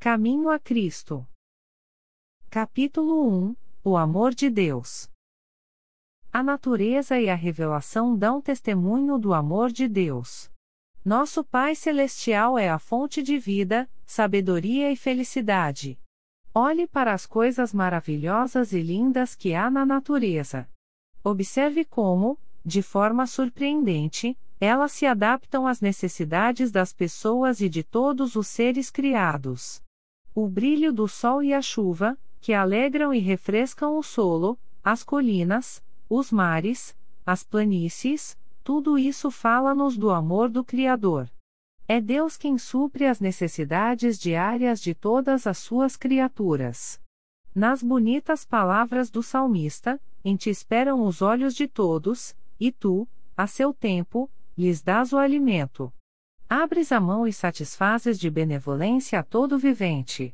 Caminho a Cristo. Capítulo 1 – O amor de Deus. A natureza e a revelação dão testemunho do amor de Deus. Nosso Pai Celestial é a fonte de vida, sabedoria e felicidade. Olhe para as coisas maravilhosas e lindas que há na natureza. Observe como, de forma surpreendente, elas se adaptam às necessidades das pessoas e de todos os seres criados. O brilho do sol e a chuva, que alegram e refrescam o solo, as colinas, os mares, as planícies, tudo isso fala-nos do amor do Criador. É Deus quem supre as necessidades diárias de todas as suas criaturas. Nas bonitas palavras do salmista, em ti esperam os olhos de todos, e tu, a seu tempo, lhes dás o alimento. Abres a mão e satisfazes de benevolência a todo vivente.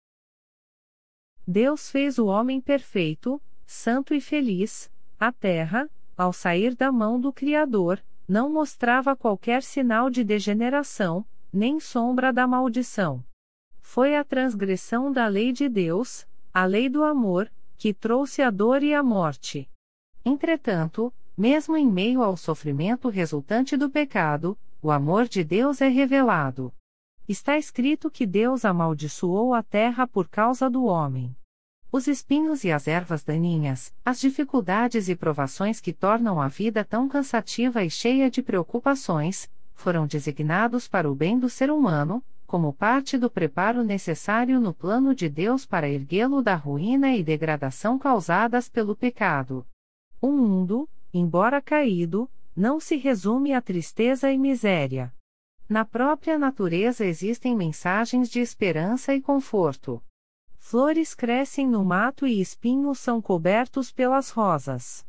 Deus fez o homem perfeito, santo e feliz. A terra, ao sair da mão do Criador, não mostrava qualquer sinal de degeneração, nem sombra da maldição. Foi a transgressão da lei de Deus, a lei do amor, que trouxe a dor e a morte. Entretanto, mesmo em meio ao sofrimento resultante do pecado, o amor de Deus é revelado. Está escrito que Deus amaldiçoou a terra por causa do homem. Os espinhos e as ervas daninhas, as dificuldades e provações que tornam a vida tão cansativa e cheia de preocupações, foram designados para o bem do ser humano, como parte do preparo necessário no plano de Deus para erguê-lo da ruína e degradação causadas pelo pecado. O mundo, embora caído, não se resume a tristeza e miséria. Na própria natureza existem mensagens de esperança e conforto. Flores crescem no mato e espinhos são cobertos pelas rosas.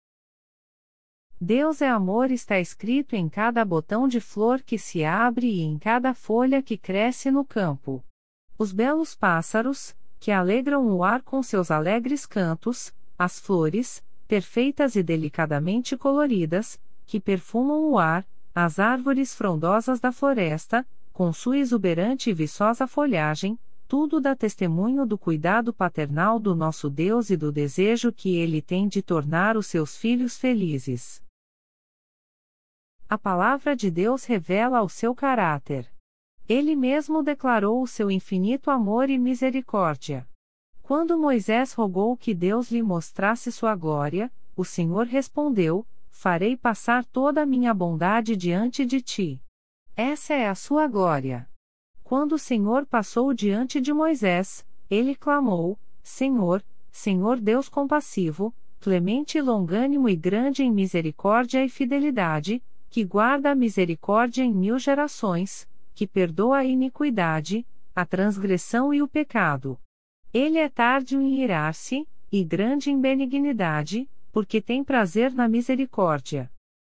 Deus é amor está escrito em cada botão de flor que se abre e em cada folha que cresce no campo. Os belos pássaros, que alegram o ar com seus alegres cantos, as flores, perfeitas e delicadamente coloridas, que perfumam o ar, as árvores frondosas da floresta, com sua exuberante e viçosa folhagem, tudo dá testemunho do cuidado paternal do nosso Deus e do desejo que Ele tem de tornar os seus filhos felizes. A palavra de Deus revela o seu caráter. Ele mesmo declarou o seu infinito amor e misericórdia. Quando Moisés rogou que Deus lhe mostrasse sua glória, o Senhor respondeu: farei passar toda a minha bondade diante de ti. Essa é a sua glória. Quando o Senhor passou diante de Moisés, ele clamou: Senhor, Senhor Deus compassivo, clemente e longânimo e grande em misericórdia e fidelidade, que guarda a misericórdia em 1000 gerações, que perdoa a iniquidade, a transgressão e o pecado. Ele é tardio em irar-se, e grande em benignidade, porque tem prazer na misericórdia.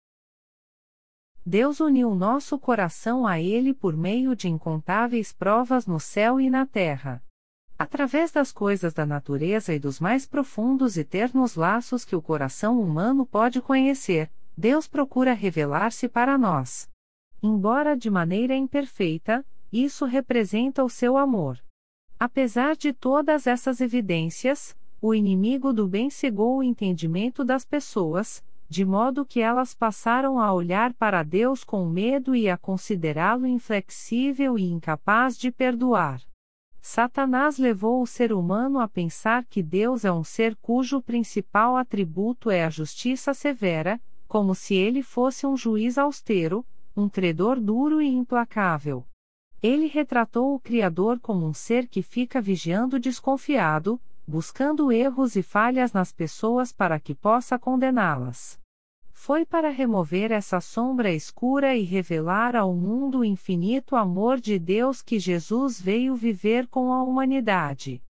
Deus uniu nosso coração a Ele por meio de incontáveis provas no céu e na terra. Através das coisas da natureza e dos mais profundos e ternos laços que o coração humano pode conhecer, Deus procura revelar-se para nós. Embora de maneira imperfeita, isso representa o seu amor. Apesar de todas essas evidências, o inimigo do bem cegou o entendimento das pessoas, de modo que elas passaram a olhar para Deus com medo e a considerá-lo inflexível e incapaz de perdoar. Satanás levou o ser humano a pensar que Deus é um ser cujo principal atributo é a justiça severa, como se ele fosse um juiz austero, um credor duro e implacável. Ele retratou o Criador como um ser que fica vigiando desconfiado, buscando erros e falhas nas pessoas para que possa condená-las. Foi para remover essa sombra escura e revelar ao mundo o infinito amor de Deus que Jesus veio viver com a humanidade.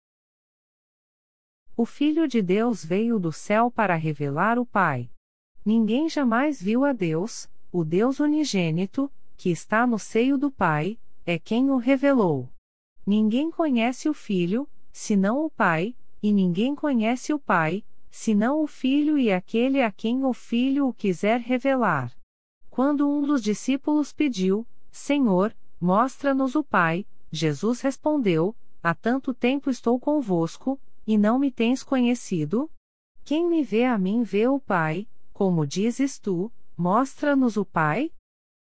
O Filho de Deus veio do céu para revelar o Pai. Ninguém jamais viu a Deus, o Deus unigênito, que está no seio do Pai, é quem o revelou. Ninguém conhece o Filho, senão o Pai, e ninguém conhece o Pai, senão o Filho e aquele a quem o Filho o quiser revelar. Quando um dos discípulos pediu: Senhor, mostra-nos o Pai, Jesus respondeu: há tanto tempo estou convosco, e não me tens conhecido? Quem me vê a mim vê o Pai, como dizes tu, mostra-nos o Pai?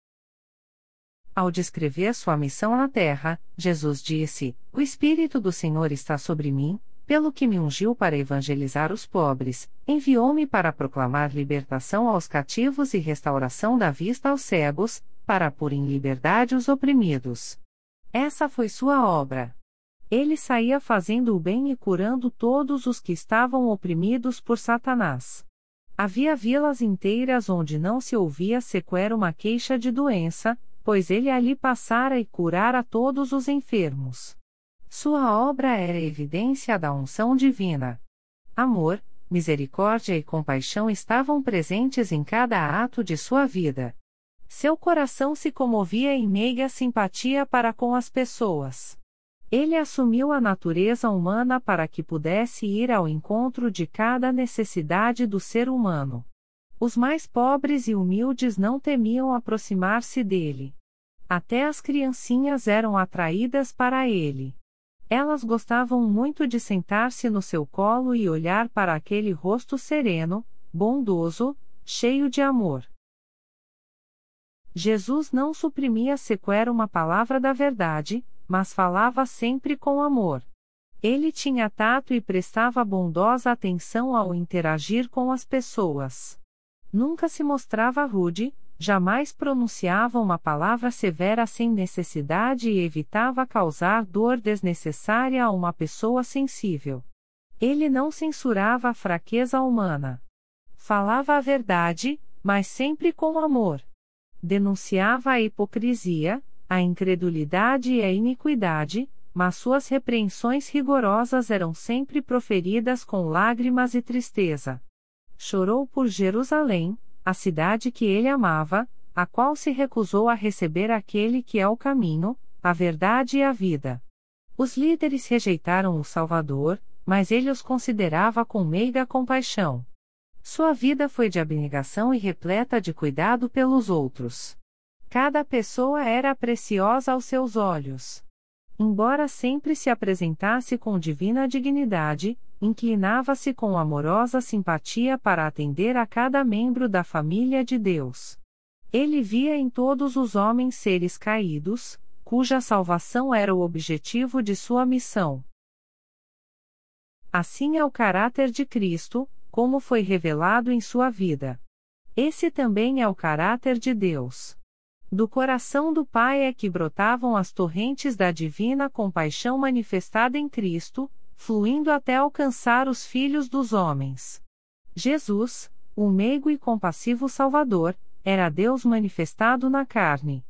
Ao descrever sua missão na terra, Jesus disse: O Espírito do Senhor está sobre mim, pelo que me ungiu para evangelizar os pobres, enviou-me para proclamar libertação aos cativos e restauração da vista aos cegos, para pôr em liberdade os oprimidos. Essa foi sua obra. Ele saía fazendo o bem e curando todos os que estavam oprimidos por Satanás. Havia vilas inteiras onde não se ouvia sequer uma queixa de doença, pois ele ali passara e curara todos os enfermos. Sua obra era evidência da unção divina. Amor, misericórdia e compaixão estavam presentes em cada ato de sua vida. Seu coração se comovia em meiga simpatia para com as pessoas. Ele assumiu a natureza humana para que pudesse ir ao encontro de cada necessidade do ser humano. Os mais pobres e humildes não temiam aproximar-se dele. Até as criancinhas eram atraídas para ele. Elas gostavam muito de sentar-se no seu colo e olhar para aquele rosto sereno, bondoso, cheio de amor. Jesus não suprimia sequer uma palavra da verdade, mas falava sempre com amor. Ele tinha tato e prestava bondosa atenção ao interagir com as pessoas. Nunca se mostrava rude, jamais pronunciava uma palavra severa sem necessidade e evitava causar dor desnecessária a uma pessoa sensível. Ele não censurava a fraqueza humana. Falava a verdade, mas sempre com amor. Denunciava a hipocrisia, a incredulidade e a iniquidade, mas suas repreensões rigorosas eram sempre proferidas com lágrimas e tristeza. Chorou por Jerusalém, a cidade que ele amava, a qual se recusou a receber aquele que é o caminho, a verdade e a vida. Os líderes rejeitaram o Salvador, mas ele os considerava com meiga compaixão. Sua vida foi de abnegação e repleta de cuidado pelos outros. Cada pessoa era preciosa aos seus olhos. Embora sempre se apresentasse com divina dignidade, inclinava-se com amorosa simpatia para atender a cada membro da família de Deus. Ele via em todos os homens seres caídos, cuja salvação era o objetivo de sua missão. Assim é o caráter de Cristo, como foi revelado em sua vida. Esse também é o caráter de Deus. Do coração do Pai é que brotavam as torrentes da divina compaixão manifestada em Cristo, fluindo até alcançar os filhos dos homens. Jesus, o meigo e compassivo Salvador, era Deus manifestado na carne.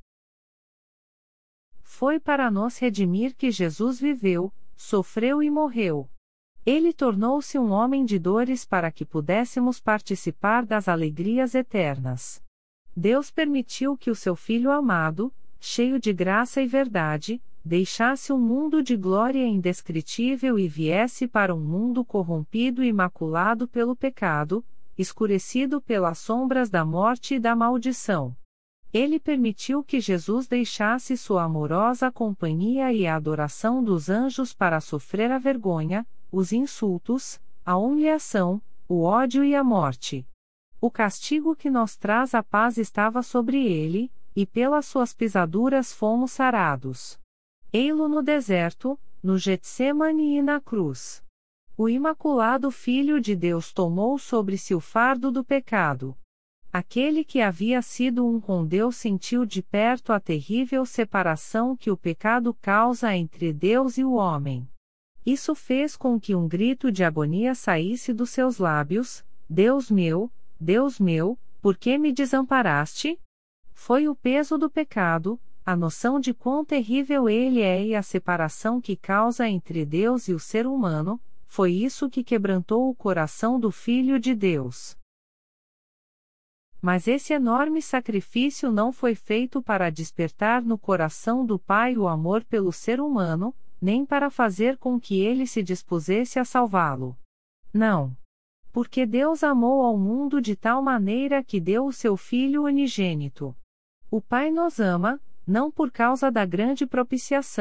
Foi para nos redimir que Jesus viveu, sofreu e morreu. Ele tornou-se um homem de dores para que pudéssemos participar das alegrias eternas. Deus permitiu que o seu Filho amado, cheio de graça e verdade, deixasse um mundo de glória indescritível e viesse para um mundo corrompido e maculado pelo pecado, escurecido pelas sombras da morte e da maldição. Ele permitiu que Jesus deixasse sua amorosa companhia e a adoração dos anjos para sofrer a vergonha, os insultos, a humilhação, o ódio e a morte. O castigo que nos traz a paz estava sobre ele, e pelas suas pisaduras fomos sarados. Ei-lo no deserto, no Getsêmani e na cruz. O imaculado Filho de Deus tomou sobre si o fardo do pecado. Aquele que havia sido um com Deus sentiu de perto a terrível separação que o pecado causa entre Deus e o homem. Isso fez com que um grito de agonia saísse dos seus lábios: Deus meu, por que me desamparaste? Foi o peso do pecado, a noção de quão terrível ele é e a separação que causa entre Deus e o ser humano, foi isso que quebrantou o coração do Filho de Deus. Mas esse enorme sacrifício não foi feito para despertar no coração do Pai o amor pelo ser humano, nem para fazer com que ele se dispusesse a salvá-lo. Não. Porque Deus amou ao mundo de tal maneira que deu o seu Filho unigênito. O Pai nos ama, não por causa da grande propiciação,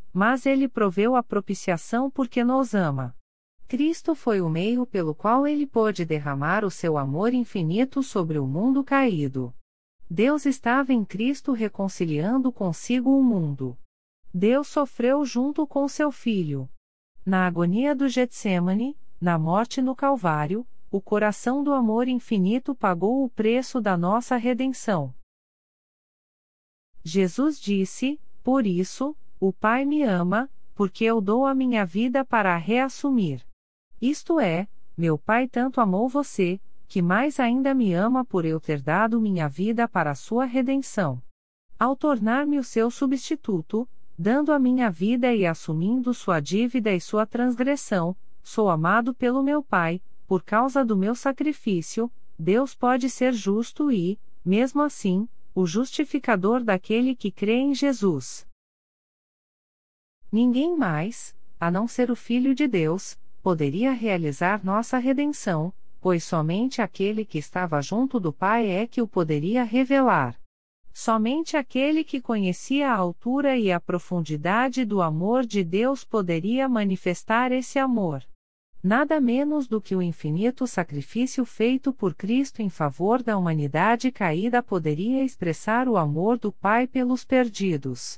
mas ele proveu a propiciação porque nos ama. Cristo foi o meio pelo qual ele pôde derramar o seu amor infinito sobre o mundo caído. Deus estava em Cristo reconciliando consigo o mundo. Deus sofreu junto com seu Filho. Na agonia do Getsêmani, na morte no Calvário, o coração do amor infinito pagou o preço da nossa redenção. Jesus disse: por isso, o Pai me ama, porque eu dou a minha vida para a reassumir. Isto é, meu Pai tanto amou você, que mais ainda me ama por eu ter dado minha vida para a sua redenção. Ao tornar-me o seu substituto, dando a minha vida e assumindo sua dívida e sua transgressão, sou amado pelo meu Pai, por causa do meu sacrifício. Deus pode ser justo e, mesmo assim, o justificador daquele que crê em Jesus. Ninguém mais, a não ser o Filho de Deus, poderia realizar nossa redenção, pois somente aquele que estava junto do Pai é que o poderia revelar. Somente aquele que conhecia a altura e a profundidade do amor de Deus poderia manifestar esse amor. Nada menos do que o infinito sacrifício feito por Cristo em favor da humanidade caída poderia expressar o amor do Pai pelos perdidos.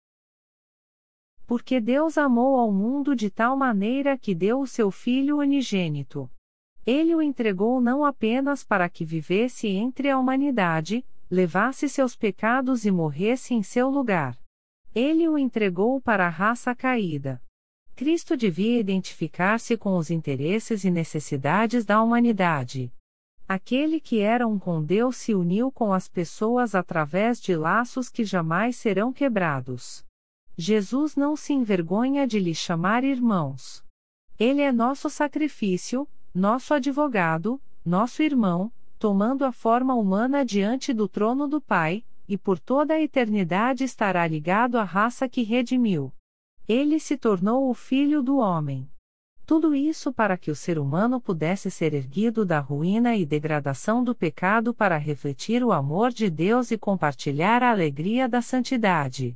Porque Deus amou ao mundo de tal maneira que deu o seu Filho unigênito. Ele o entregou não apenas para que vivesse entre a humanidade, levasse seus pecados e morresse em seu lugar. Ele o entregou para a raça caída. Cristo devia identificar-se com os interesses e necessidades da humanidade. Aquele que era um com Deus se uniu com as pessoas através de laços que jamais serão quebrados. Jesus não se envergonha de lhe chamar irmãos. Ele é nosso sacrifício, nosso advogado, nosso irmão, tomando a forma humana diante do trono do Pai, e por toda a eternidade estará ligado à raça que redimiu. Ele se tornou o Filho do Homem. Tudo isso para que o ser humano pudesse ser erguido da ruína e degradação do pecado para refletir o amor de Deus e compartilhar a alegria da santidade.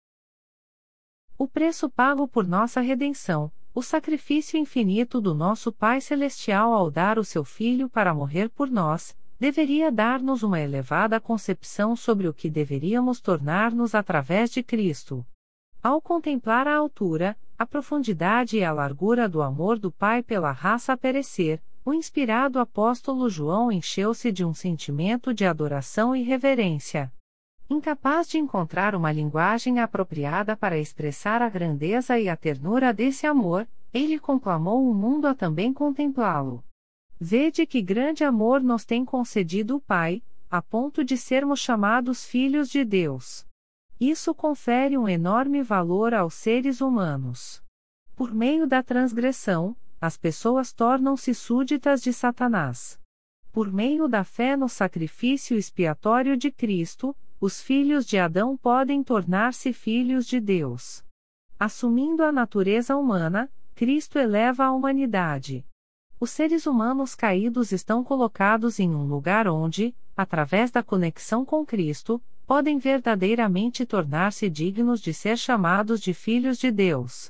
O preço pago por nossa redenção, o sacrifício infinito do nosso Pai Celestial ao dar o seu Filho para morrer por nós, deveria dar-nos uma elevada concepção sobre o que deveríamos tornar-nos através de Cristo. Ao contemplar a altura, a profundidade e a largura do amor do Pai pela raça a perecer, o inspirado apóstolo João encheu-se de um sentimento de adoração e reverência. Incapaz de encontrar uma linguagem apropriada para expressar a grandeza e a ternura desse amor, ele conclamou o mundo a também contemplá-lo. Vede que grande amor nos tem concedido o Pai, a ponto de sermos chamados filhos de Deus. Isso confere um enorme valor aos seres humanos. Por meio da transgressão, as pessoas tornam-se súditas de Satanás. Por meio da fé no sacrifício expiatório de Cristo, os filhos de Adão podem tornar-se filhos de Deus. Assumindo a natureza humana, Cristo eleva a humanidade. Os seres humanos caídos estão colocados em um lugar onde, através da conexão com Cristo, podem verdadeiramente tornar-se dignos de ser chamados de filhos de Deus.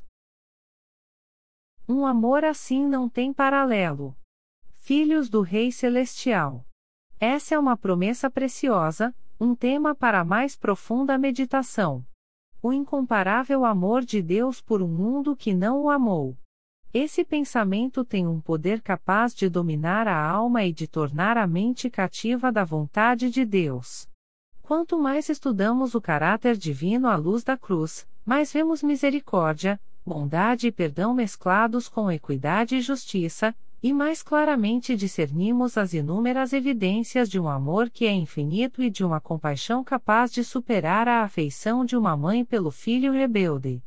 Um amor assim não tem paralelo. Filhos do Rei Celestial. Essa é uma promessa preciosa, um tema para a mais profunda meditação. O incomparável amor de Deus por um mundo que não o amou. Esse pensamento tem um poder capaz de dominar a alma e de tornar a mente cativa da vontade de Deus. Quanto mais estudamos o caráter divino à luz da cruz, mais vemos misericórdia, bondade e perdão mesclados com equidade e justiça, e mais claramente discernimos as inúmeras evidências de um amor que é infinito e de uma compaixão capaz de superar a afeição de uma mãe pelo filho rebelde.